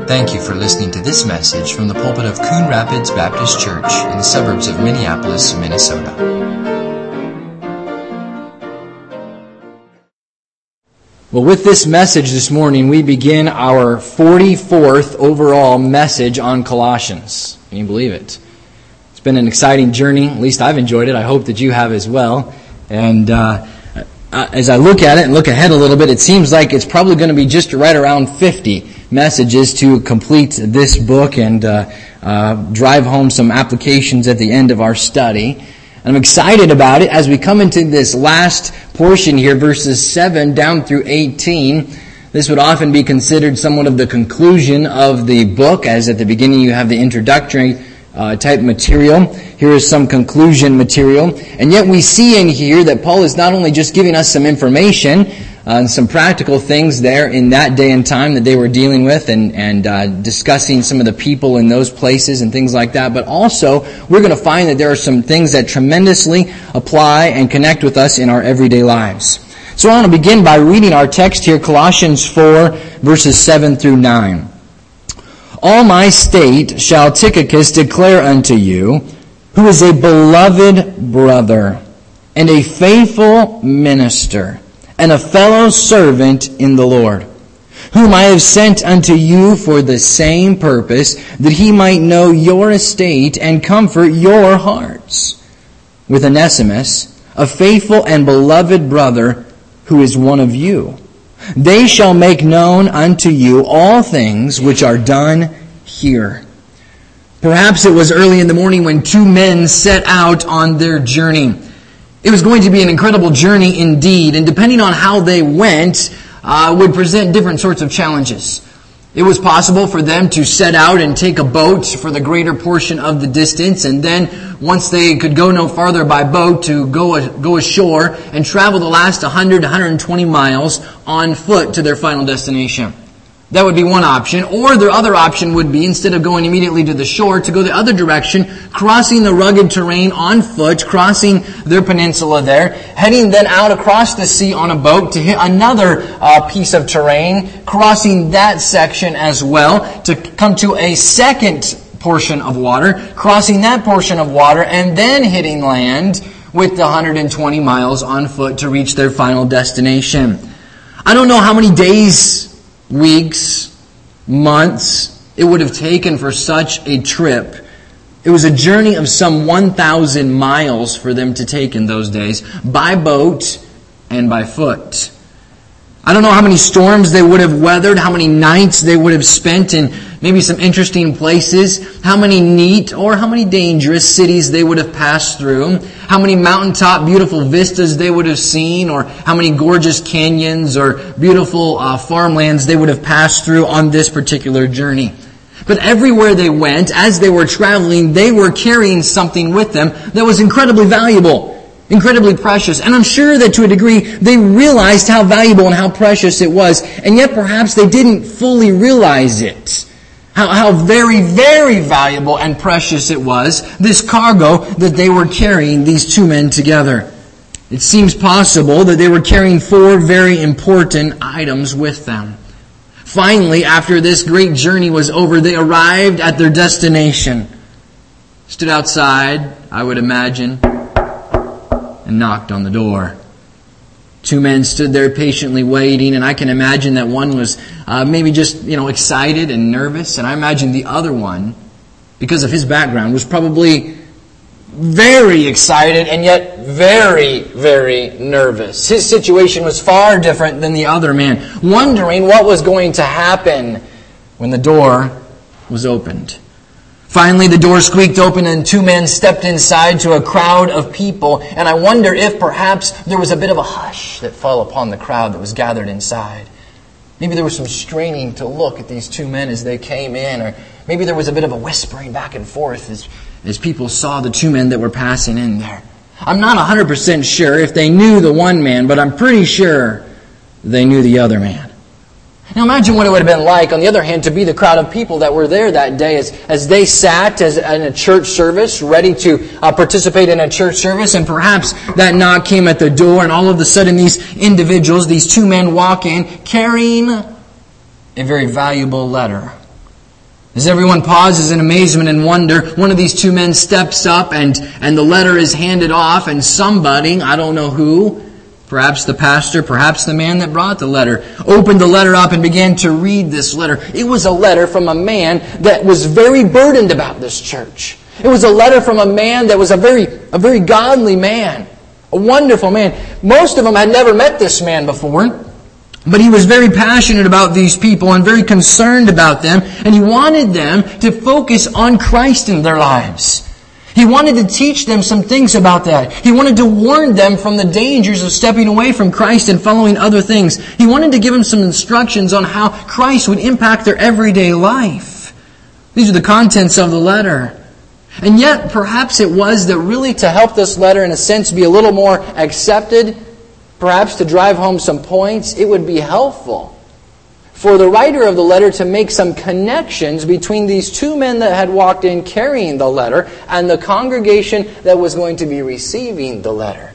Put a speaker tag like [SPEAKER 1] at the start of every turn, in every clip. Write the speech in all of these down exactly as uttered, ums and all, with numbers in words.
[SPEAKER 1] Thank you for listening to this message from the pulpit of Coon Rapids Baptist Church in the suburbs of Minneapolis, Minnesota.
[SPEAKER 2] Well, with this message this morning, we begin our forty-fourth overall message on Colossians. Can you believe it? It's been an exciting journey. At least I've enjoyed it. I hope that you have as well. And uh, as I look at it and look ahead a little bit, it seems like it's probably going to be just right around fifty messages to complete this book and uh, uh, drive home some applications at the end of our study. And I'm excited about it as we come into this last portion here, verses seven down through eighteen. This would often be considered somewhat of the conclusion of the book, as at the beginning you have the introductory uh, type material. Here is some conclusion material. And yet we see in here that Paul is not only just giving us some information uh, and some practical things there in that day and time that they were dealing with and, and uh, discussing some of the people in those places and things like that, but also we're going to find that there are some things that tremendously apply and connect with us in our everyday lives. So I want to begin by reading our text here, Colossians four, verses seven through nine. All my state shall Tychicus declare unto you, who is a beloved brother, and a faithful minister, and a fellow servant in the Lord, whom I have sent unto you for the same purpose, that he might know your estate and comfort your hearts, with Onesimus, a faithful and beloved brother, who is one of you. They shall make known unto you all things which are done here. Perhaps it was early in the morning when two men set out on their journey. It was going to be an incredible journey indeed, and depending on how they went, uh, would present different sorts of challenges. It was possible for them to set out and take a boat for the greater portion of the distance, and then once they could go no farther by boat, to go go ashore and travel the last one hundred to one hundred twenty miles on foot to their final destination. That would be one option. Or their other option would be, instead of going immediately to the shore, to go the other direction, crossing the rugged terrain on foot, crossing their peninsula there, heading then out across the sea on a boat to hit another uh, piece of terrain, crossing that section as well, to come to a second portion of water, crossing that portion of water, and then hitting land with the one hundred twenty miles on foot to reach their final destination. I don't know how many days, weeks, months it would have taken for such a trip. It was a journey of some one thousand miles for them to take in those days, by boat and by foot. I don't know how many storms they would have weathered, how many nights they would have spent in maybe some interesting places, how many neat or how many dangerous cities they would have passed through, how many mountaintop beautiful vistas they would have seen, or how many gorgeous canyons or beautiful uh, farmlands they would have passed through on this particular journey. But everywhere they went, as they were traveling, they were carrying something with them that was incredibly valuable, incredibly precious. And I'm sure that to a degree they realized how valuable and how precious it was, and yet perhaps they didn't fully realize it. How, how very, very valuable and precious it was, this cargo that they were carrying, these two men together. It seems possible that they were carrying four very important items with them. Finally, after this great journey was over, they arrived at their destination, stood outside, I would imagine, and knocked on the door. Two men stood there patiently waiting, and I can imagine that one was uh, maybe just, you know, excited and nervous, and I imagine the other one, because of his background, was probably very excited and yet very, very nervous. His situation was far different than the other man, wondering what was going to happen when the door was opened. Finally, the door squeaked open and two men stepped inside to a crowd of people. And I wonder if perhaps there was a bit of a hush that fell upon the crowd that was gathered inside. Maybe there was some straining to look at these two men as they came in. Or maybe there was a bit of a whispering back and forth as, as people saw the two men that were passing in there. I'm not one hundred percent sure if they knew the one man, but I'm pretty sure they knew the other man. Now imagine what it would have been like, on the other hand, to be the crowd of people that were there that day as, as they sat as in a church service, ready to uh, participate in a church service, and perhaps that knock came at the door, and all of a sudden these individuals, these two men walk in, carrying a very valuable letter As everyone pauses in amazement and wonder, one of these two men steps up and, and the letter is handed off, and somebody, I don't know who, perhaps the pastor, perhaps the man that brought the letter, opened the letter up and began to read this letter. It was a letter from a man that was very burdened about this church. It was a letter from a man that was a very, a very godly man, a wonderful man. Most of them had never met this man before. But he was very passionate about these people and very concerned about them. And he wanted them to focus on Christ in their lives. He wanted to teach them some things about that. He wanted to warn them from the dangers of stepping away from Christ and following other things. He wanted to give them some instructions on how Christ would impact their everyday life. These are the contents of the letter. And yet, perhaps it was that really to help this letter, in a sense, be a little more accepted, perhaps to drive home some points, it would be helpful for the writer of the letter to make some connections between these two men that had walked in carrying the letter and the congregation that was going to be receiving the letter.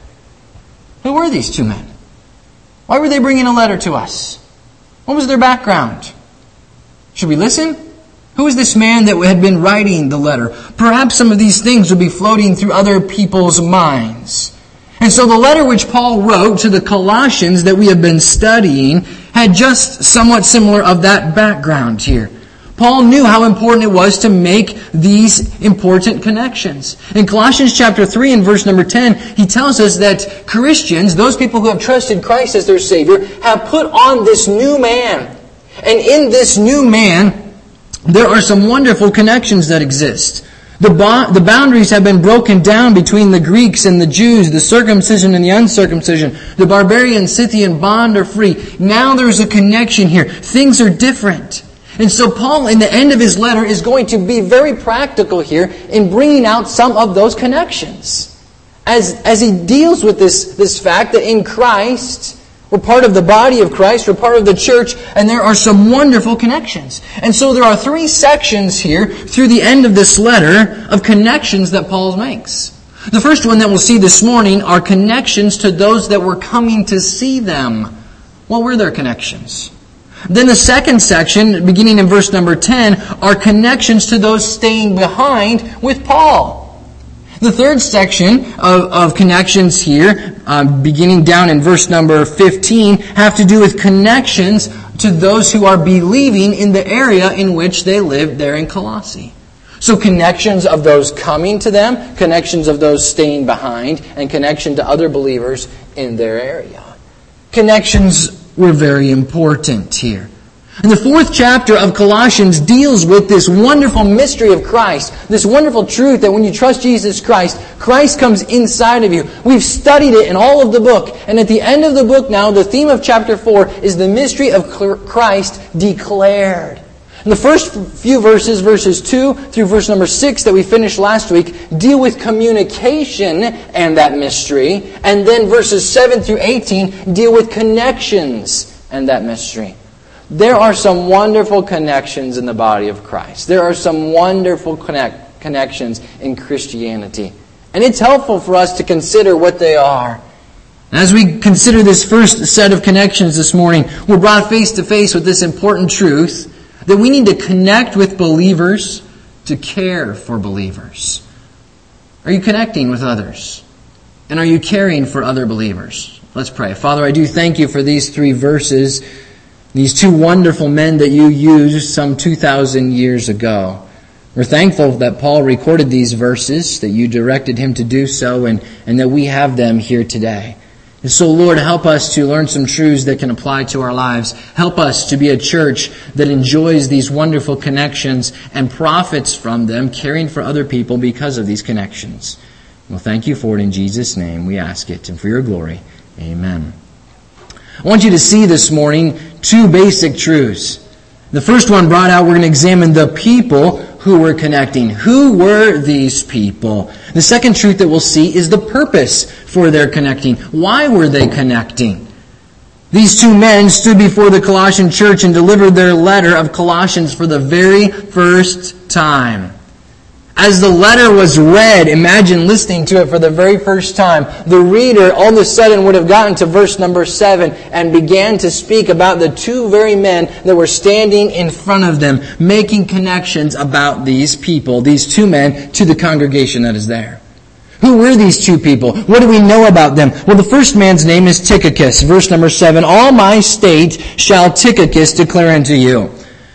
[SPEAKER 2] Who were these two men? Why were they bringing a letter to us? What was their background? Should we listen? Who is this man that had been writing the letter? Perhaps some of these things would be floating through other people's minds. And so the letter which Paul wrote to the Colossians that we have been studying had just somewhat similar of that background here. Paul knew how important it was to make these important connections. In Colossians chapter three and verse number ten, he tells us that Christians, those people who have trusted Christ as their Savior, have put on this new man. And in this new man, there are some wonderful connections that exist. The, bo- the boundaries have been broken down between the Greeks and the Jews, the circumcision and the uncircumcision. The barbarian, Scythian bond are free. Now there's a connection here. Things are different. And so Paul, in the end of his letter, is going to be very practical here in bringing out some of those connections. As, as he deals with this, this fact that in Christ, we're part of the body of Christ, we're part of the church, and there are some wonderful connections. And so there are three sections here through the end of this letter of connections that Paul makes. The first one that we'll see this morning are connections to those that were coming to see them. What were their connections? Then the second section, beginning in verse number ten, are connections to those staying behind with Paul. The third section of, of connections here, uh, beginning down in verse number fifteen, have to do with connections to those who are believing in the area in which they lived there in Colossae. So connections of those coming to them, connections of those staying behind, and connection to other believers in their area. Connections were very important here. And the fourth chapter of Colossians deals with this wonderful mystery of Christ, this wonderful truth that when you trust Jesus Christ, Christ comes inside of you. We've studied it in all of the book. And at the end of the book now, the theme of chapter four is the mystery of Christ declared. And the first few verses, verses two through verse number six that we finished last week, deal with communication and that mystery. And then verses seven through eighteen deal with connections and that mystery. There are some wonderful connections in the body of Christ. There are some wonderful connect, connections in Christianity. And it's helpful for us to consider what they are. And as we consider this first set of connections this morning, we're brought face to face with this important truth that we need to connect with believers to care for believers. Are you connecting with others? And are you caring for other believers? Let's pray. Father, I do thank you for these three verses, these two wonderful men that you used some two thousand years ago. We're thankful that Paul recorded these verses, that you directed him to do so, and, and that we have them here today. And so, Lord, help us to learn some truths that can apply to our lives. Help us to be a church that enjoys these wonderful connections and profits from them, caring for other people because of these connections. Well, thank you for it in Jesus' name. We ask it, and for your glory. Amen. I want you to see this morning two basic truths. The first one brought out, we're going to examine the people who were connecting. Who were these people? The second truth that we'll see is the purpose for their connecting. Why were they connecting? These two men stood before the Colossian church and delivered their letter of Colossians for the very first time. As the letter was read, imagine listening to it for the very first time. The reader all of a sudden would have gotten to verse number seven and began to speak about the two very men that were standing in front of them, making connections about these people, these two men, to the congregation that is there. Who were these two people? What do we know about them? Well, the first man's name is Tychicus. Verse number seven, all my state shall Tychicus declare unto you.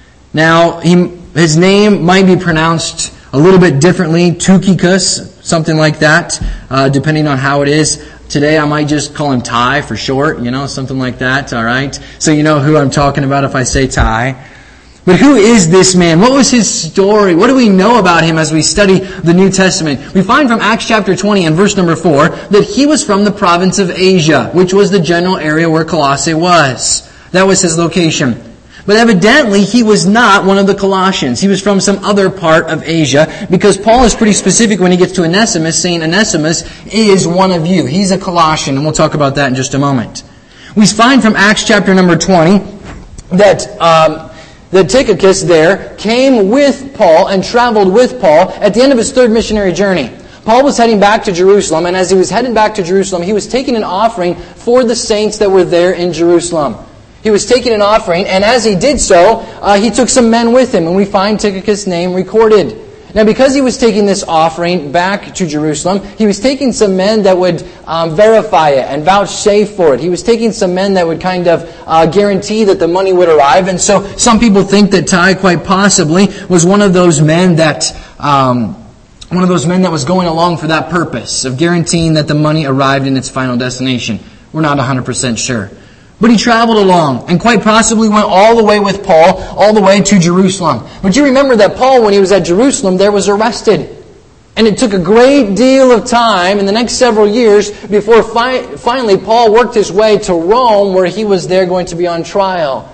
[SPEAKER 2] Now, he, his name might be pronounced a little bit differently, Tukicus, something like that, uh, depending on how it is. Today I might just call him Ty for short, you know, something like that, all right? So you know who I'm talking about if I say Ty. But who is this man? What was his story? What do we know about him as we study the New Testament? We find from Acts chapter twenty and verse number four that he was from the province of Asia, which was the general area where Colossae was. That was his location. But evidently, he was not one of the Colossians. He was from some other part of Asia, because Paul is pretty specific when he gets to Onesimus, saying Onesimus is one of you. He's a Colossian, and we'll talk about that in just a moment. We find from Acts chapter number twenty that um, that Tychicus there came with Paul and traveled with Paul at the end of his third missionary journey. Paul was heading back to Jerusalem, and as he was heading back to Jerusalem, he was taking an offering for the saints that were there in Jerusalem. He was taking an offering, and as he did so, uh, he took some men with him, and we find Tychicus' name recorded. Now, because he was taking this offering back to Jerusalem, he was taking some men that would um, verify it and vouchsafe for it. He was taking some men that would kind of uh, guarantee that the money would arrive. And so some people think that Ty quite possibly was one of those men that um, one of those men that was going along for that purpose of guaranteeing that the money arrived in its final destination. We're not one hundred percent sure. But he traveled along and quite possibly went all the way with Paul, all the way to Jerusalem. But you remember that Paul, when he was at Jerusalem, there was arrested. And it took a great deal of time in the next several years before fi- finally Paul worked his way to Rome, where he was there going to be on trial.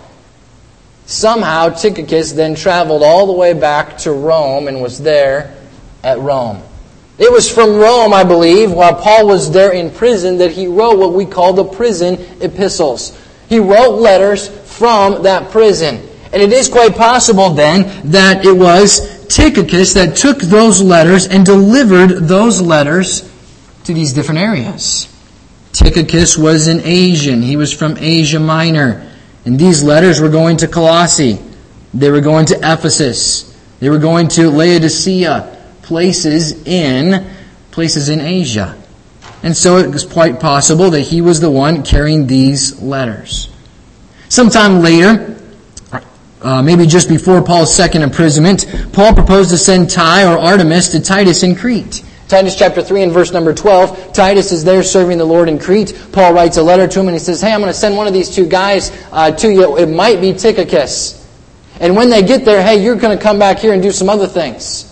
[SPEAKER 2] Somehow Tychicus then traveled all the way back to Rome and was there at Rome. It was from Rome, I believe, while Paul was there in prison, that he wrote what we call the prison epistles. He wrote letters from that prison. And it is quite possible then that it was Tychicus that took those letters and delivered those letters to these different areas. Tychicus was an Asian. He was from Asia Minor. And these letters were going to Colossae. They were going to Ephesus. They were going to Laodicea. Places in places in Asia. And so it was quite possible that he was the one carrying these letters. Sometime later, uh, maybe just before Paul's second imprisonment, Paul proposed to send Ty or Artemis to Titus in Crete. Titus chapter three and verse number twelve, Titus is there serving the Lord in Crete. Paul writes a letter to him and he says, hey, I'm going to send one of these two guys uh, to you. It might be Tychicus. And when they get there, hey, you're going to come back here and do some other things.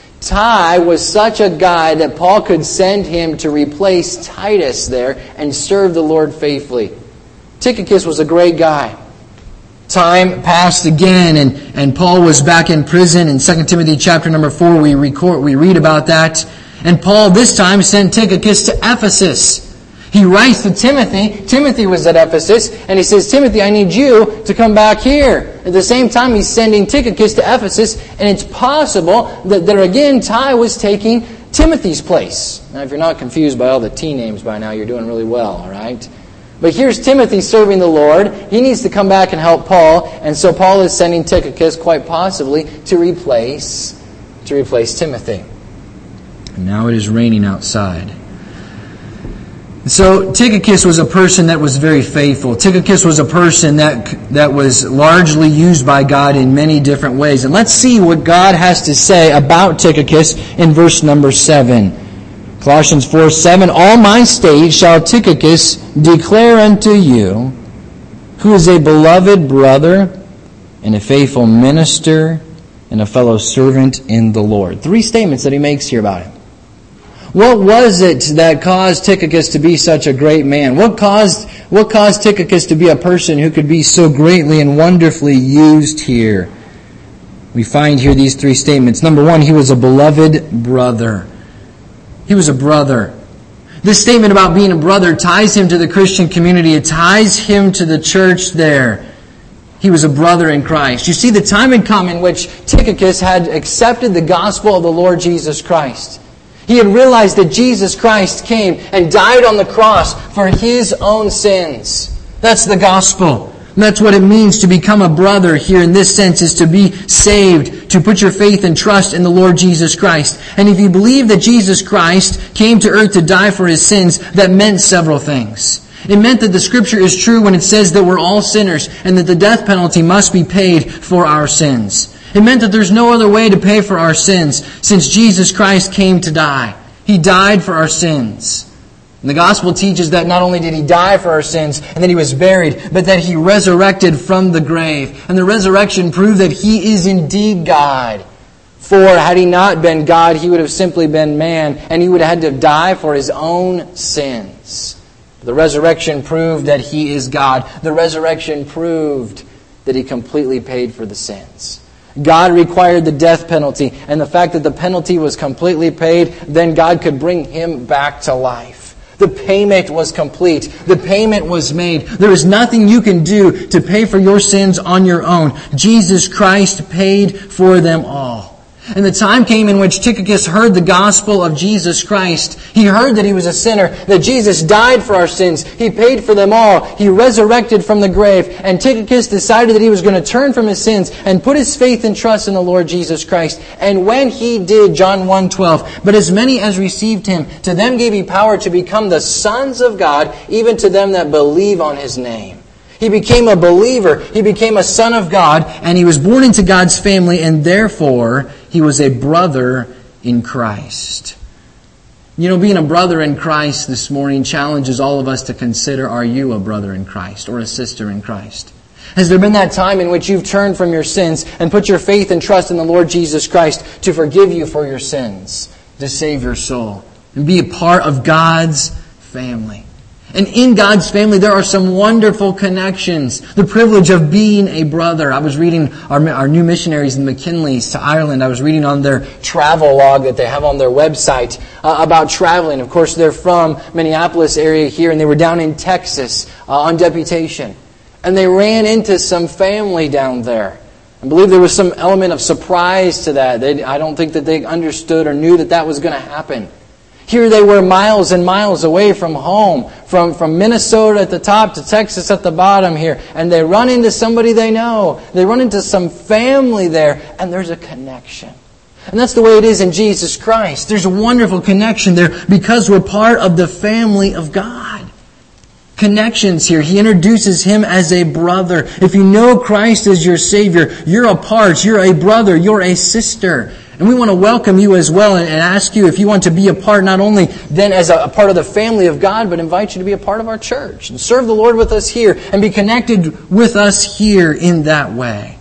[SPEAKER 2] Ty was such a guy that Paul could send him to replace Titus there and serve the Lord faithfully. Tychicus was a great guy. Time passed again, and, and Paul was back in prison. In Second Timothy chapter number four, we record, we read about that. And Paul this time sent Tychicus to Ephesus. He writes to Timothy. Timothy was at Ephesus, and he says, Timothy, I need you to come back here. At the same time, he's sending Tychicus to Ephesus, and it's possible that there again, Ty was taking Timothy's place. Now, if you're not confused by all the T names by now, you're doing really well, all right? But here's Timothy serving the Lord. He needs to come back and help Paul, and so Paul is sending Tychicus, quite possibly, to replace, to replace Timothy. And now it is raining outside. So Tychicus was a person that was very faithful. Tychicus was a person that that was largely used by God in many different ways. And let's see what God has to say about Tychicus in verse number seven. Colossians four seven, all my state shall Tychicus declare unto you, who is a beloved brother and a faithful minister and a fellow servant in the Lord. Three statements that he makes here about him. What was it that caused Tychicus to be such a great man? What caused what caused Tychicus to be a person who could be so greatly and wonderfully used here? We find here these three statements. Number one, he was a beloved brother. He was a brother. This statement about being a brother ties him to the Christian community. It ties him to the church there. he was a brother in Christ. You see, the time had come in which Tychicus had accepted the gospel of the Lord Jesus Christ. He had realized that Jesus Christ came and died on the cross for his own sins. That's the gospel. And that's what it means to become a brother here in this sense, is to be saved, to put your faith and trust in the Lord Jesus Christ. And if you believe that Jesus Christ came to earth to die for his sins, that meant several things. It meant that the Scripture is true when it says that we're all sinners and that the death penalty must be paid for our sins. It meant that there's no other way to pay for our sins since Jesus Christ came to die. He died for our sins. And the gospel teaches that not only did he die for our sins and that he was buried, but that he resurrected from the grave. And the resurrection proved that he is indeed God. For had he not been God, he would have simply been man, and he would have had to die for his own sins. The resurrection proved that he is God. The resurrection proved that he completely paid for the sins. God required the death penalty, and the fact that the penalty was completely paid, then God could bring him back to life. The payment was complete. The payment was made. There is nothing you can do to pay for your sins on your own. Jesus Christ paid for them all. And the time came in which Tychicus heard the gospel of Jesus Christ. He heard that he was a sinner, that Jesus died for our sins. He paid for them all. He resurrected from the grave. And Tychicus decided that he was going to turn from his sins and put his faith and trust in the Lord Jesus Christ. And when he did, John one twelve, but as many as received him, to them gave he power to become the sons of God, even to them that believe on his name. He became a believer. He became a son of God, and he was born into God's family, and therefore he was a brother in Christ. You know, being a brother in Christ this morning challenges all of us to consider, are you a brother in Christ or a sister in Christ? Has there been that time in which you've turned from your sins and put your faith and trust in the Lord Jesus Christ to forgive you for your sins, to save your soul, and be a part of God's family? And in God's family, there are some wonderful connections. The privilege of being a brother. I was reading our, our new missionaries in McKinley's to Ireland. I was reading on their travel log that they have on their website uh, about traveling. Of course, they're from Minneapolis area here, and they were down in Texas uh, on deputation. And they ran into some family down there. I believe there was some element of surprise to that. They, I don't think that they understood or knew that that was going to happen. Here they were miles and miles away from home, from, from Minnesota at the top to Texas at the bottom here. And they run into somebody they know. They run into some family there, and there's a connection. And that's the way it is in Jesus Christ. There's a wonderful connection there because we're part of the family of God. Connections here. He introduces him as a brother. If you know Christ as your Savior, you're a part, you're a brother, you're a sister. And we want to welcome you as well and ask you if you want to be a part, not only then as a part of the family of God, but invite you to be a part of our church and serve the Lord with us here and be connected with us here in that way.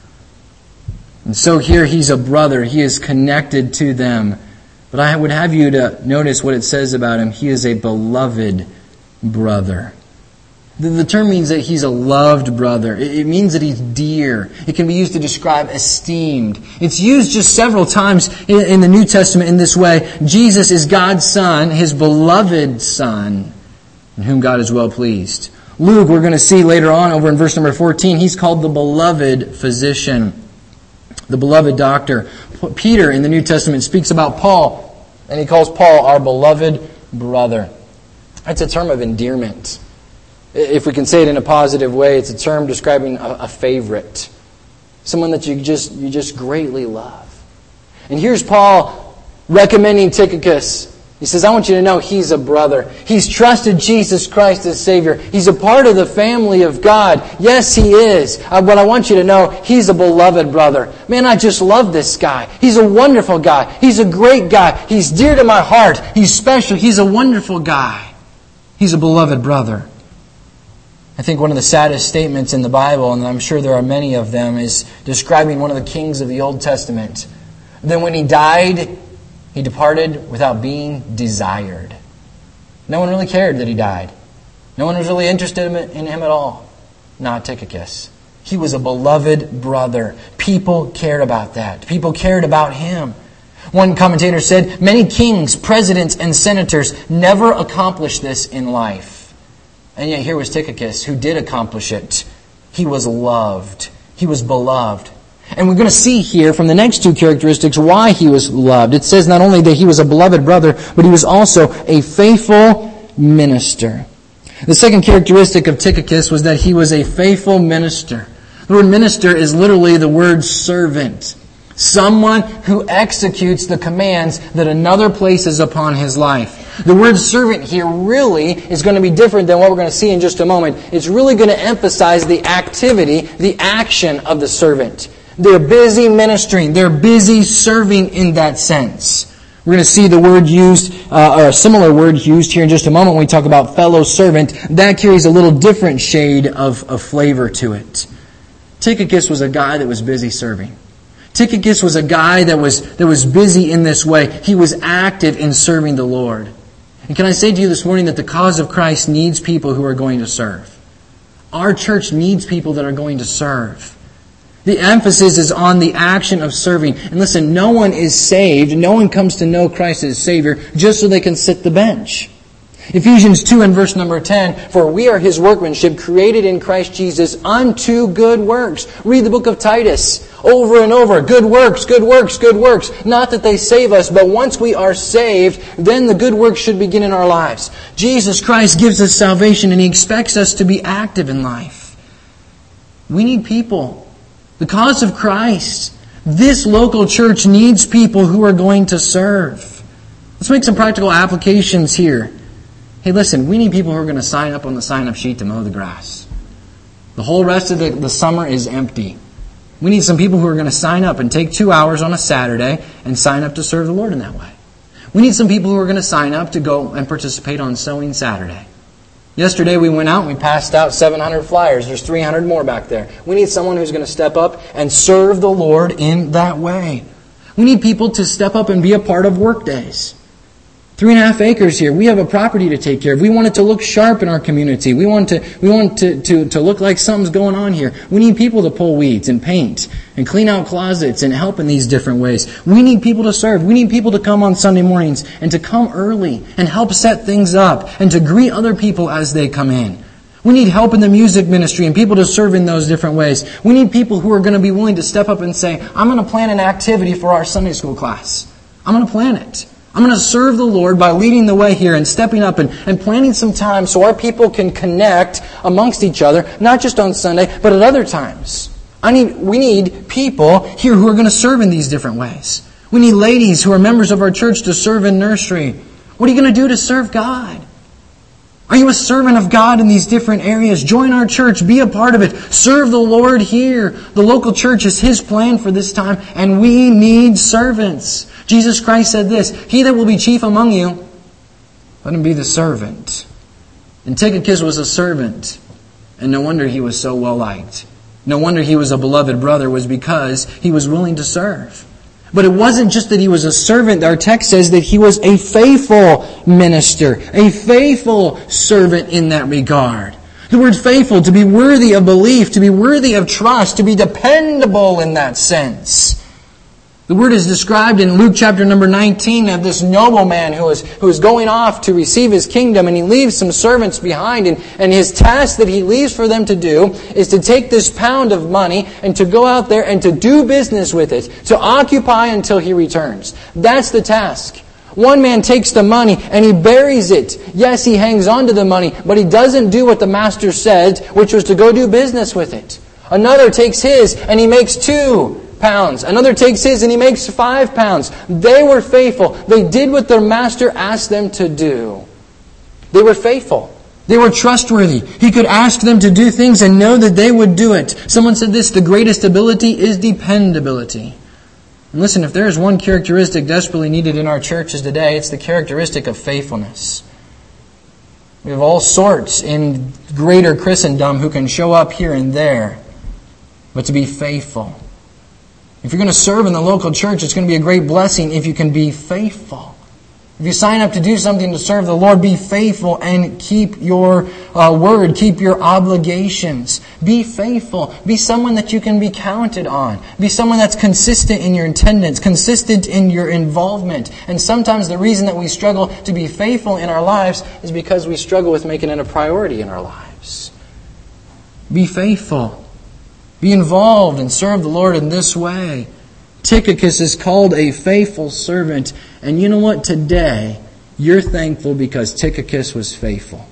[SPEAKER 2] And so here he's a brother. He is connected to them. But I would have you to notice what it says about him. He is a beloved brother. The term means that he's a loved brother. It means that he's dear. It can be used to describe esteemed. It's used just several times in the New Testament in this way. Jesus is God's Son, his beloved Son, in whom God is well pleased. Luke, we're going to see later on over in verse number fourteen, he's called the beloved physician, the beloved doctor. Peter in the New Testament speaks about Paul, and he calls Paul our beloved brother. That's a term of endearment. If we can say it in a positive way, it's a term describing a, a favorite. Someone that you just you just greatly love. And here's Paul recommending Tychicus. He says, I want you to know he's a brother. He's trusted Jesus Christ as Savior. He's a part of the family of God. Yes, he is. Uh, but I want you to know he's a beloved brother. Man, I just love this guy. He's a wonderful guy. He's a great guy. He's dear to my heart. He's special. He's a wonderful guy. He's a beloved brother. I think one of the saddest statements in the Bible, and I'm sure there are many of them, is describing one of the kings of the Old Testament. Then when he died, he departed without being desired. No one really cared that he died. No one was really interested in him at all. Not Tychicus. He was a beloved brother. People cared about that. People cared about him. One commentator said, many kings, presidents, and senators never accomplished this in life. And yet here was Tychicus who did accomplish it. He was loved. He was beloved. And we're going to see here from the next two characteristics why he was loved. It says not only that he was a beloved brother, but he was also a faithful minister. The second characteristic of Tychicus was that he was a faithful minister. The word minister is literally the word servant. Someone who executes the commands that another places upon his life. The word servant here really is going to be different than what we're going to see in just a moment. It's really going to emphasize the activity, the action of the servant. They're busy ministering. They're busy serving in that sense. We're going to see the word used, uh, or a similar word used here in just a moment when we talk about fellow servant. That carries a little different shade of, of flavor to it. Tychicus was a guy that was busy serving. Tychicus was a guy that was, that was busy in this way. He was active in serving the Lord. And can I say to you this morning that the cause of Christ needs people who are going to serve. Our church needs people that are going to serve. The emphasis is on the action of serving. And listen, no one is saved, no one comes to know Christ as Savior just so they can sit the bench. Ephesians two and verse number ten, for we are His workmanship, created in Christ Jesus unto good works. Read the book of Titus over and over. Good works, good works, good works. Not that they save us, but once we are saved, then the good works should begin in our lives. Jesus Christ gives us salvation and He expects us to be active in life. We need people. The cause of Christ. This local church needs people who are going to serve. Let's make some practical applications here. Hey, listen, we need people who are going to sign up on the sign-up sheet to mow the grass. The whole rest of the, the summer is empty. We need some people who are going to sign up and take two hours on a Saturday and sign up to serve the Lord in that way. We need some people who are going to sign up to go and participate on Sowing Saturday. Yesterday we went out and we passed out seven hundred flyers. There's three hundred more back there. We need someone who's going to step up and serve the Lord in that way. We need people to step up and be a part of work days. Three and a half acres here. We have a property to take care of. We want it to look sharp in our community. We want to we want to, to, to look like something's going on here. We need people to pull weeds and paint and clean out closets and help in these different ways. We need people to serve. We need people to come on Sunday mornings and to come early and help set things up and to greet other people as they come in. We need help in the music ministry and people to serve in those different ways. We need people who are going to be willing to step up and say, I'm going to plan an activity for our Sunday school class. I'm going to plan it. I'm going to serve the Lord by leading the way here and stepping up and, and planning some time so our people can connect amongst each other, not just on Sunday, but at other times. I need, we need people here who are going to serve in these different ways. We need ladies who are members of our church to serve in nursery. What are you going to do to serve God? Are you a servant of God in these different areas? Join our church. Be a part of it. Serve the Lord here. The local church is His plan for this time, and we need servants. Jesus Christ said this, He that will be chief among you, let him be the servant. And Tychicus was a servant, and no wonder he was so well liked. No wonder he was a beloved brother, was because he was willing to serve. But it wasn't just that he was a servant. Our text says that he was a faithful minister, a faithful servant in that regard. The word faithful, to be worthy of belief, to be worthy of trust, to be dependable in that sense. The word is described in Luke chapter number nineteen of this nobleman who is, who is going off to receive his kingdom, and he leaves some servants behind, and, and his task that he leaves for them to do is to take this pound of money and to go out there and to do business with it, to occupy until he returns. That's the task. One man takes the money and he buries it. Yes, he hangs on to the money, but he doesn't do what the master said, which was to go do business with it. Another takes his and he makes two pounds. Another takes his and he makes five pounds. They were faithful. They did what their master asked them to do. They were faithful. They were trustworthy. He could ask them to do things and know that they would do it. Someone said this, the greatest ability is dependability. And listen, if there is one characteristic desperately needed in our churches today, it's the characteristic of faithfulness. We have all sorts in greater Christendom who can show up here and there, but to be faithful. If you're going to serve in the local church, it's going to be a great blessing if you can be faithful. If you sign up to do something to serve the Lord, be faithful and keep your uh, word, keep your obligations. Be faithful. Be someone that you can be counted on. Be someone that's consistent in your attendance, consistent in your involvement. And sometimes the reason that we struggle to be faithful in our lives is because we struggle with making it a priority in our lives. Be faithful. Be involved and serve the Lord in this way. Tychicus is called a faithful servant. And you know what? Today, you're thankful because Tychicus was faithful.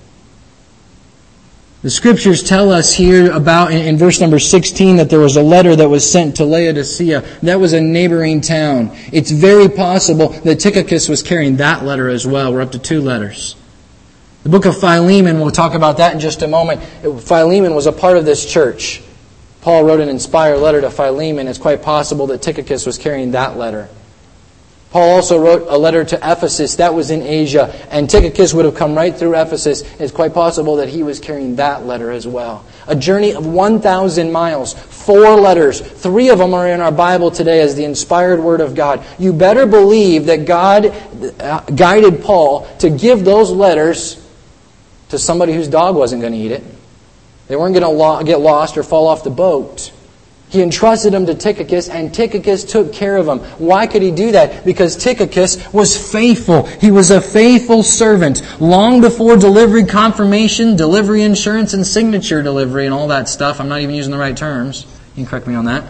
[SPEAKER 2] The Scriptures tell us here about, in verse number sixteen, that there was a letter that was sent to Laodicea. That was a neighboring town. It's very possible that Tychicus was carrying that letter as well. We're up to two letters. The book of Philemon, we'll talk about that in just a moment. Philemon was a part of this church. Paul wrote an inspired letter to Philemon. It's quite possible that Tychicus was carrying that letter. Paul also wrote a letter to Ephesus. That was in Asia. And Tychicus would have come right through Ephesus. It's quite possible that he was carrying that letter as well. A journey of one thousand miles. Four letters. Three of them are in our Bible today as the inspired Word of God. You better believe that God guided Paul to give those letters to somebody whose dog wasn't going to eat it. They weren't going to get lost or fall off the boat. He entrusted them to Tychicus, and Tychicus took care of them. Why could he do that? Because Tychicus was faithful. He was a faithful servant. Long before delivery confirmation, delivery insurance, and signature delivery, and all that stuff. I'm not even using the right terms. You can correct me on that.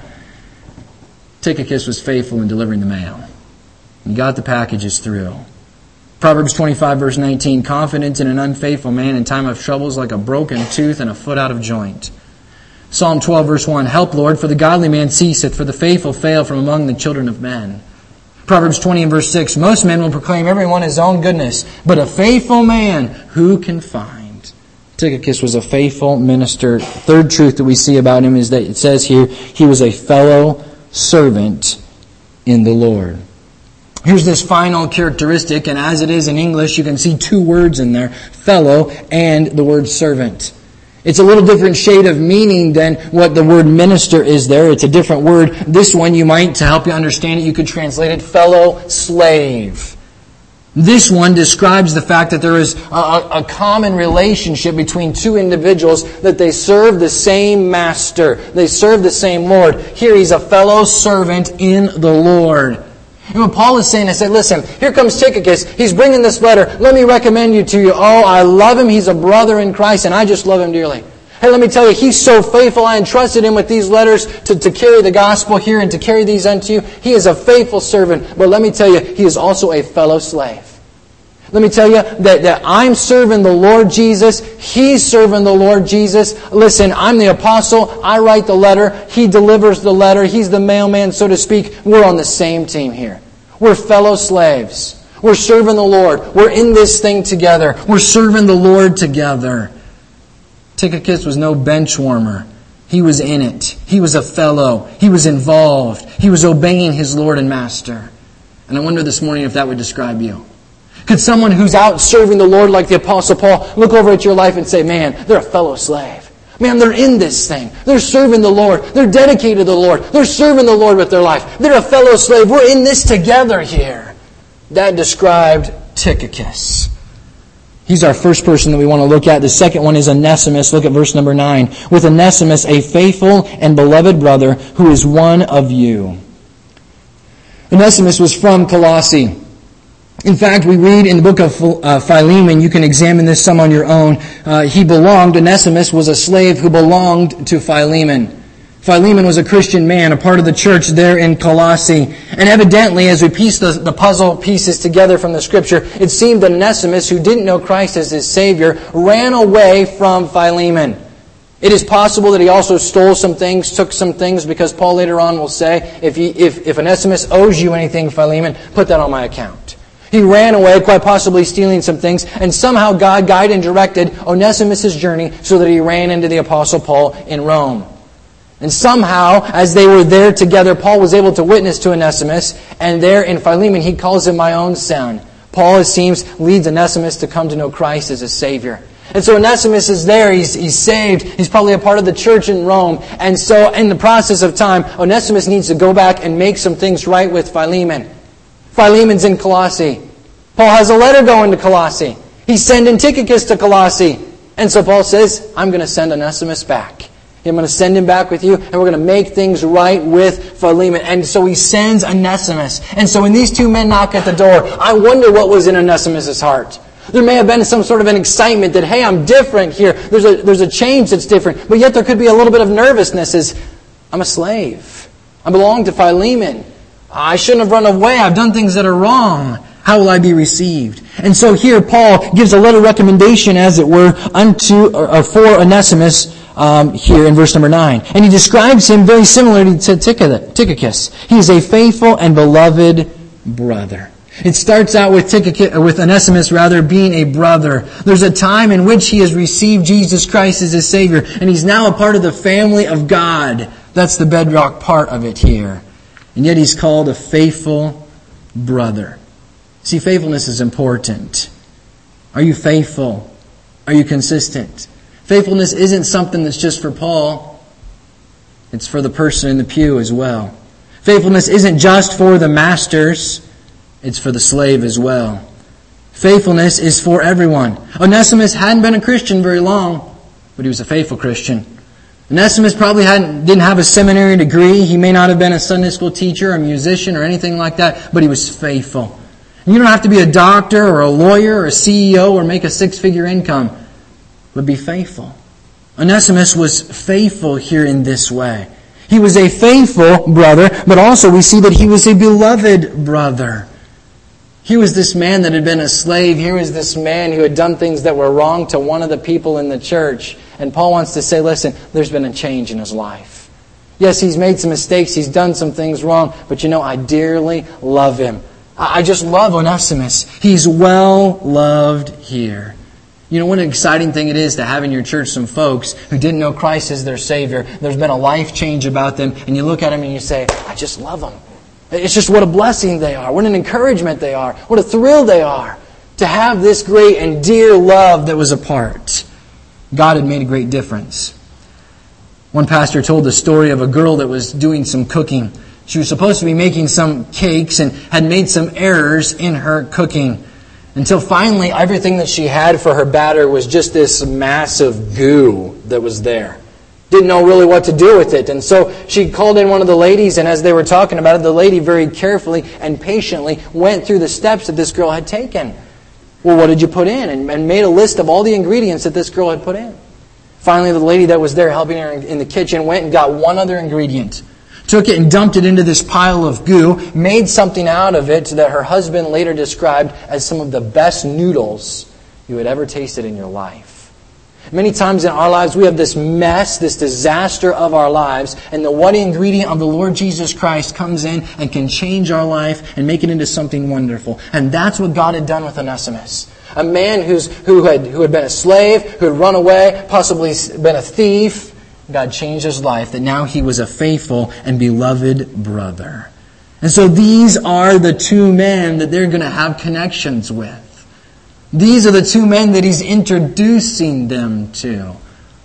[SPEAKER 2] Tychicus was faithful in delivering the mail. He got the packages through. Proverbs twenty-five, verse nineteen, confident in an unfaithful man in time of trouble is like a broken tooth and a foot out of joint. Psalm twelve, verse one, help, Lord, for the godly man ceaseth, for the faithful fail from among the children of men. Proverbs twenty and verse six, most men will proclaim every one his own goodness, but a faithful man who can find? Tychicus was a faithful minister. Third truth that we see about him is that it says here, he was a fellow servant in the Lord. Here's this final characteristic, and as it is in English, you can see two words in there, fellow and the word servant. It's a little different shade of meaning than what the word minister is there. It's a different word. This one you might, to help you understand it, you could translate it fellow slave. This one describes the fact that there is a, a common relationship between two individuals, that they serve the same master. They serve the same Lord. Here he's a fellow servant in the Lord. And what Paul is saying, I said, listen, here comes Tychicus. He's bringing this letter. Let me recommend you to you. Oh, I love him. He's a brother in Christ, and I just love him dearly. Hey, let me tell you, he's so faithful. I entrusted him with these letters to, to carry the gospel here and to carry these unto you. He is a faithful servant. But let me tell you, he is also a fellow slave. Let me tell you that, that I'm serving the Lord Jesus. He's serving the Lord Jesus. Listen, I'm the apostle. I write the letter. He delivers the letter. He's the mailman, so to speak. We're on the same team here. We're fellow slaves. We're serving the Lord. We're in this thing together. We're serving the Lord together. Tychicus was no bench warmer. He was in it. He was a fellow. He was involved. He was obeying his Lord and Master. And I wonder this morning if that would describe you. Could someone who's out serving the Lord like the Apostle Paul look over at your life and say, man, they're a fellow slave. Man, they're in this thing. They're serving the Lord. They're dedicated to the Lord. They're serving the Lord with their life. They're a fellow slave. We're in this together here. That described Tychicus. He's our first person that we want to look at. The second one is Onesimus. Look at verse number nine. With Onesimus, a faithful and beloved brother who is one of you. Onesimus was from Colossae. In fact, we read in the book of uh, Philemon, you can examine this some on your own. Uh, he belonged, Onesimus was a slave who belonged to Philemon. Philemon was a Christian man, a part of the church there in Colossae. And evidently, as we piece the, the puzzle pieces together from the Scripture, it seemed that Onesimus, who didn't know Christ as his Savior, ran away from Philemon. It is possible that he also stole some things, took some things, because Paul later on will say, if, he, if, if Onesimus owes you anything, Philemon, put that on my account. He ran away, quite possibly stealing some things, and somehow God guided and directed Onesimus' journey so that he ran into the Apostle Paul in Rome. And somehow, as they were there together, Paul was able to witness to Onesimus, and there in Philemon he calls him my own son. Paul, it seems, leads Onesimus to come to know Christ as a Savior. And so Onesimus is there, he's, he's saved, he's probably a part of the church in Rome. And so in the process of time, Onesimus needs to go back and make some things right with Philemon. Philemon's in Colossae. Paul has a letter going to Colossae. He's sending Tychicus to Colossae. And so Paul says, I'm going to send Onesimus back. I'm going to send him back with you, and we're going to make things right with Philemon. And so he sends Onesimus. And so when these two men knock at the door, I wonder what was in Onesimus' heart. There may have been some sort of an excitement that, hey, I'm different here. There's a, there's a change that's different. But yet there could be a little bit of nervousness as, I'm a slave. I belong to Philemon. I shouldn't have run away. I've done things that are wrong. How will I be received? And so here Paul gives a letter recommendation, as it were, unto or, or for Onesimus um, here in verse number nine. And he describes him very similarly to Tychicus. He is a faithful and beloved brother. It starts out with Tychicus, with Onesimus rather, being a brother. There's a time in which he has received Jesus Christ as his Savior, and he's now a part of the family of God. That's the bedrock part of it here. And yet he's called a faithful brother. See, faithfulness is important. Are you faithful? Are you consistent? Faithfulness isn't something that's just for Paul. It's for the person in the pew as well. Faithfulness isn't just for the masters. It's for the slave as well. Faithfulness is for everyone. Onesimus hadn't been a Christian very long, but he was a faithful Christian. Onesimus probably hadn't, didn't have a seminary degree. He may not have been a Sunday school teacher, a musician, or anything like that, but he was faithful. You don't have to be a doctor or a lawyer or a C E O or make a six-figure income, but be faithful. Onesimus was faithful here in this way. He was a faithful brother, but also we see that he was a beloved brother. Here was this man that had been a slave. Here was this man who had done things that were wrong to one of the people in the church. And Paul wants to say, listen, there's been a change in his life. Yes, he's made some mistakes. He's done some things wrong. But you know, I dearly love him. I just love Onesimus. He's well loved here. You know, what an exciting thing it is to have in your church some folks who didn't know Christ as their Savior. There's been a life change about them. And you look at them and you say, I just love them. It's just what a blessing they are. What an encouragement they are. What a thrill they are to have this great and dear love that was apart. God had made a great difference. One pastor told the story of a girl that was doing some cooking. She was supposed to be making some cakes and had made some errors in her cooking. Until finally everything that she had for her batter was just this massive goo that was there. Didn't know really what to do with it. And so she called in one of the ladies, and as they were talking about it, the lady very carefully and patiently went through the steps that this girl had taken. Well, what did you put in? And, and made a list of all the ingredients that this girl had put in. Finally, the lady that was there helping her in the kitchen went and got one other ingredient. Took it and dumped it into this pile of goo, made something out of it that her husband later described as some of the best noodles you had ever tasted in your life. Many times in our lives we have this mess, this disaster of our lives, and the one ingredient of the Lord Jesus Christ comes in and can change our life and make it into something wonderful. And that's what God had done with Onesimus. A man who's, who had, who had been a slave, who had run away, possibly been a thief. God changed his life, that now he was a faithful and beloved brother. And so these are the two men that they're going to have connections with. These are the two men that he's introducing them to. I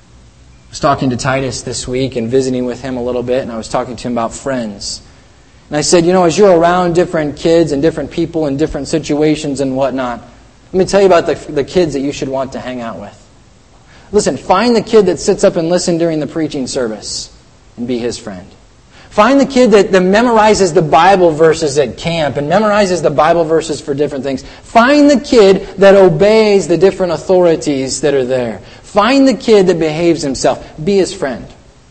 [SPEAKER 2] was talking to Titus this week and visiting with him a little bit, and I was talking to him about friends. And I said, you know, as you're around different kids and different people in different situations and whatnot, let me tell you about the, the kids that you should want to hang out with. Listen, find the kid that sits up and listens during the preaching service and be his friend. Find the kid that, that memorizes the Bible verses at camp and memorizes the Bible verses for different things. Find the kid that obeys the different authorities that are there. Find the kid that behaves himself. Be his friend.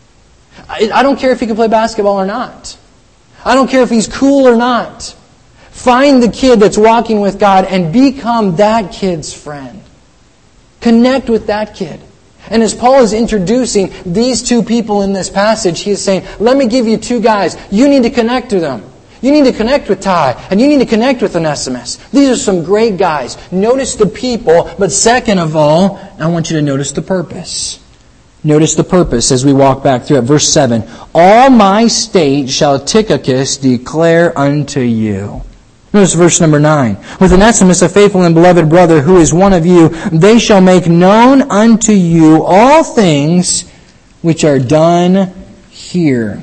[SPEAKER 2] I, I don't care if he can play basketball or not. I don't care if he's cool or not. Find the kid that's walking with God and become that kid's friend. Connect with that kid. And as Paul is introducing these two people in this passage, he is saying, let me give you two guys. You need to connect to them. You need to connect with Ty, and you need to connect with Onesimus. These are some great guys. Notice the people, but second of all, I want you to notice the purpose. Notice the purpose as we walk back through it. Verse seven, all my state shall Tychicus declare unto you. Notice verse number nine. With Onesimus, a faithful and beloved brother, who is one of you, they shall make known unto you all things which are done here.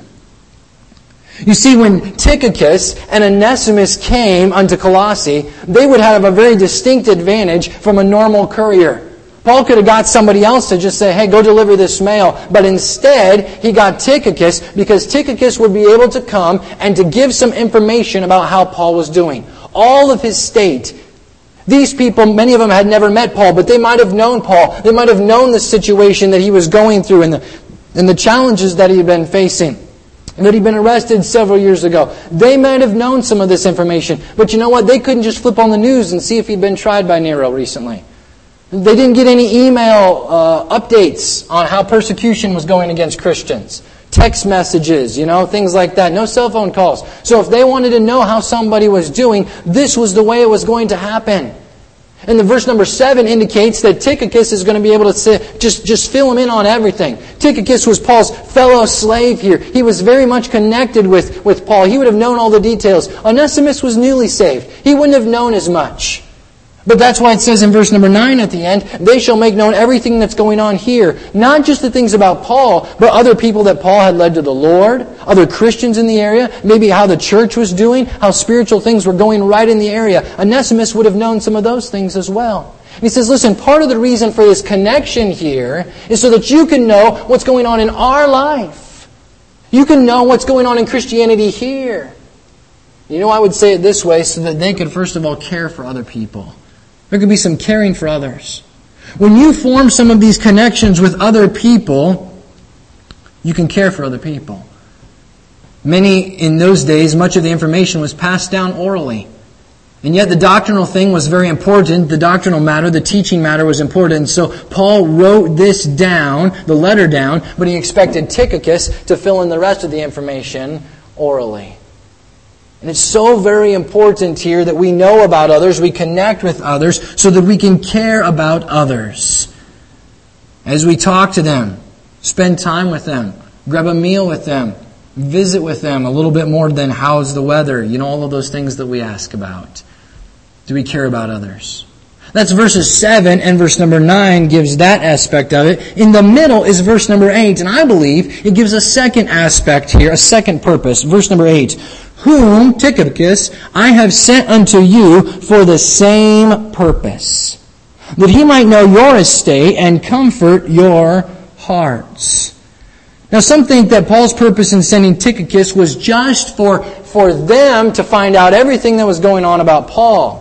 [SPEAKER 2] You see, when Tychicus and Onesimus came unto Colossae, they would have a very distinct advantage from a normal courier. Paul could have got somebody else to just say, hey, go deliver this mail. But instead, he got Tychicus because Tychicus would be able to come and to give some information about how Paul was doing. All of his state. These people, many of them had never met Paul, but they might have known Paul. They might have known the situation that he was going through and the, and the challenges that he had been facing. that he'd been arrested several years ago. They might have known some of this information. But you know what? They couldn't just flip on the news and see if he'd been tried by Nero recently. They didn't get any email uh, updates on how persecution was going against Christians. Text messages, you know, things like that. No cell phone calls. So if they wanted to know how somebody was doing, this was the way it was going to happen. And the verse number seven indicates that Tychicus is going to be able to sit, just, just fill him in on everything. Tychicus was Paul's fellow slave here. He was very much connected with, with Paul. He would have known all the details. Onesimus was newly saved. He wouldn't have known as much. But that's why it says in verse number nine at the end, they shall make known everything that's going on here. Not just the things about Paul, but other people that Paul had led to the Lord, other Christians in the area, maybe how the church was doing, how spiritual things were going right in the area. Onesimus would have known some of those things as well. And he says, listen, part of the reason for this connection here is so that you can know what's going on in our life. You can know what's going on in Christianity here. You know, I would say it this way, so that they could first of all care for other people. There could be some caring for others. When you form some of these connections with other people, you can care for other people. Many, in those days, much of the information was passed down orally. And yet the doctrinal thing was very important. The doctrinal matter, the teaching matter was important. And so Paul wrote this down, the letter down, but he expected Tychicus to fill in the rest of the information orally. And it's so very important here that we know about others, we connect with others, so that we can care about others. As we talk to them, spend time with them, grab a meal with them, visit with them a little bit more than how's the weather, you know, all of those things that we ask about. Do we care about others? That's verses seven, and verse number nine gives that aspect of it. In the middle is verse number eight, and I believe it gives a second aspect here, a second purpose. Verse number eight. Whom, Tychicus, I have sent unto you for the same purpose, that he might know your estate and comfort your hearts. Now some think that Paul's purpose in sending Tychicus was just for, for them to find out everything that was going on about Paul.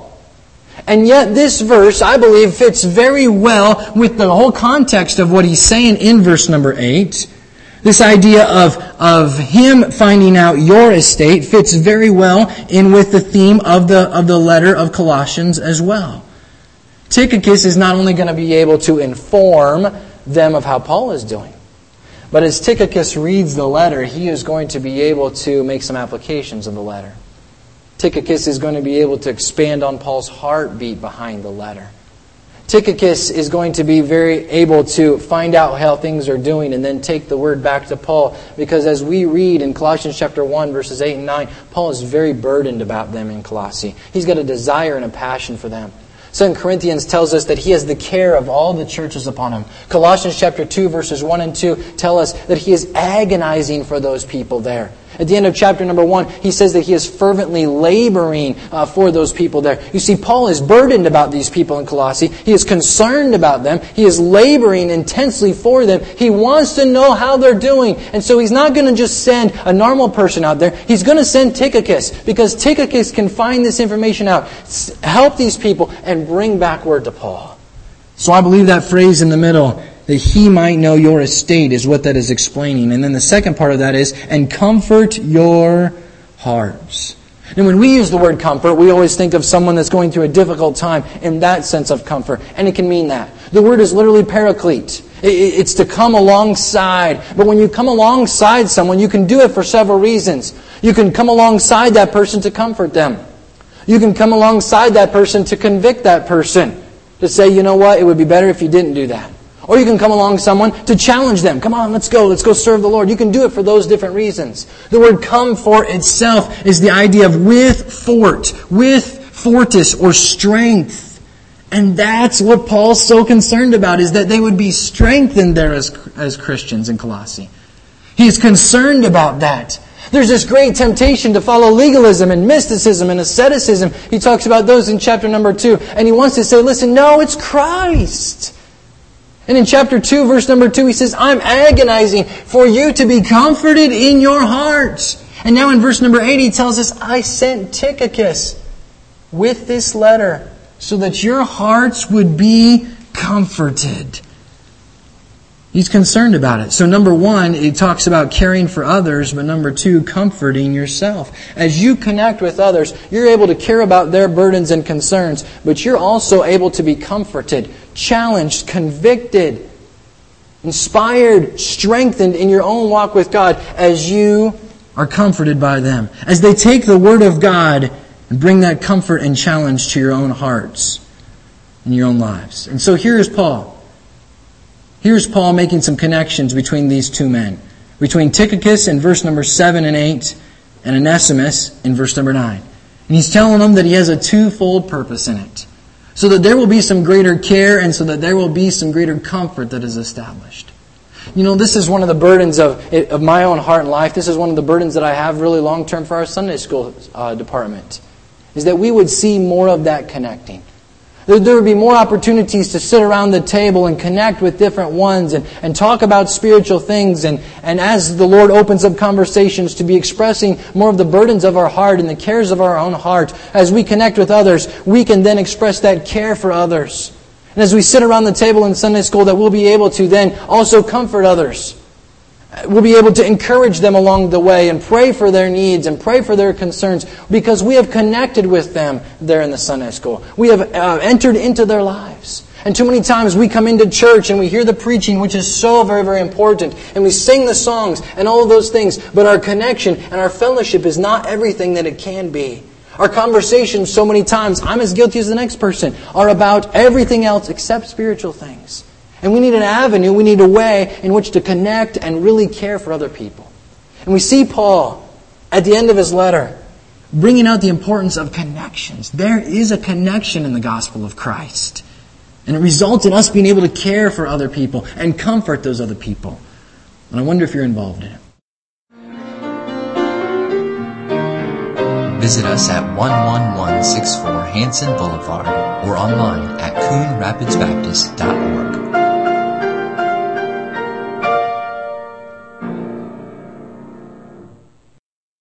[SPEAKER 2] And yet this verse, I believe, fits very well with the whole context of what he's saying in verse number eight. This idea of, of him finding out your estate fits very well in with the theme of the, of the letter of Colossians as well. Tychicus is not only going to be able to inform them of how Paul is doing, but as Tychicus reads the letter, he is going to be able to make some applications of the letter. Tychicus is going to be able to expand on Paul's heartbeat behind the letter. Tychicus is going to be very able to find out how things are doing and then take the word back to Paul. Because as we read in Colossians chapter one, verses eight and nine, Paul is very burdened about them in Colossae. He's got a desire and a passion for them. Second Corinthians tells us that he has the care of all the churches upon him. Colossians chapter two, verses one and two tell us that he is agonizing for those people there. At the end of chapter number one, he says that he is fervently laboring uh, for those people there. You see, Paul is burdened about these people in Colossae. He is concerned about them. He is laboring intensely for them. He wants to know how they're doing. And so he's not going to just send a normal person out there. He's going to send Tychicus, because Tychicus can find this information out, help these people, and bring back word to Paul. So I believe that phrase in the middle, that he might know your estate, is what that is explaining. And then the second part of that is, and comfort your hearts. And when we use the word comfort, we always think of someone that's going through a difficult time in that sense of comfort. And it can mean that. The word is literally paraclete. It's to come alongside. But when you come alongside someone, you can do it for several reasons. You can come alongside that person to comfort them. You can come alongside that person to convict that person. To say, you know what, it would be better if you didn't do that. Or you can come along someone to challenge them. Come on, let's go. Let's go serve the Lord. You can do it for those different reasons. The word comfort itself is the idea of with fort, with fortis or strength. And that's what Paul's so concerned about, is that they would be strengthened there as, as Christians in Colossae. He's concerned about that. There's this great temptation to follow legalism and mysticism and asceticism. He talks about those in chapter number two. And he wants to say, listen, no, it's Christ. And in chapter two, verse number two, he says, I'm agonizing for you to be comforted in your hearts. And now in verse number eight, he tells us, I sent Tychicus with this letter so that your hearts would be comforted. He's concerned about it. So number one, he talks about caring for others, but number two, comforting yourself. As you connect with others, you're able to care about their burdens and concerns, but you're also able to be comforted, challenged, convicted, inspired, strengthened in your own walk with God as you are comforted by them. As they take the Word of God and bring that comfort and challenge to your own hearts and your own lives. And so here is Paul. Here's Paul making some connections between these two men. Between Tychicus in verse number seven and eight and Onesimus in verse number nine. And he's telling them that he has a twofold purpose in it. So that there will be some greater care and so that there will be some greater comfort that is established. You know, this is one of the burdens of, of my own heart and life. This is one of the burdens that I have really long term for our Sunday school uh, department. Is that we would see more of that connecting. There would be more opportunities to sit around the table and connect with different ones and, and talk about spiritual things. And, and as the Lord opens up conversations, to be expressing more of the burdens of our heart and the cares of our own heart. As we connect with others, we can then express that care for others. And as we sit around the table in Sunday school, that we'll be able to then also comfort others. We'll be able to encourage them along the way and pray for their needs and pray for their concerns because we have connected with them there in the Sunday school. We have uh, entered into their lives. And too many times we come into church and we hear the preaching, which is so very, very important, and we sing the songs and all of those things, but our connection and our fellowship is not everything that it can be. Our conversations so many times, I'm as guilty as the next person, are about everything else except spiritual things. And we need an avenue, we need a way in which to connect and really care for other people. And we see Paul, at the end of his letter, bringing out the importance of connections. There is a connection in the gospel of Christ. And it results in us being able to care for other people and comfort those other people. And I wonder if you're involved in it.
[SPEAKER 1] Visit us at one one one six four Hanson Boulevard or online at coon rapids baptist dot org.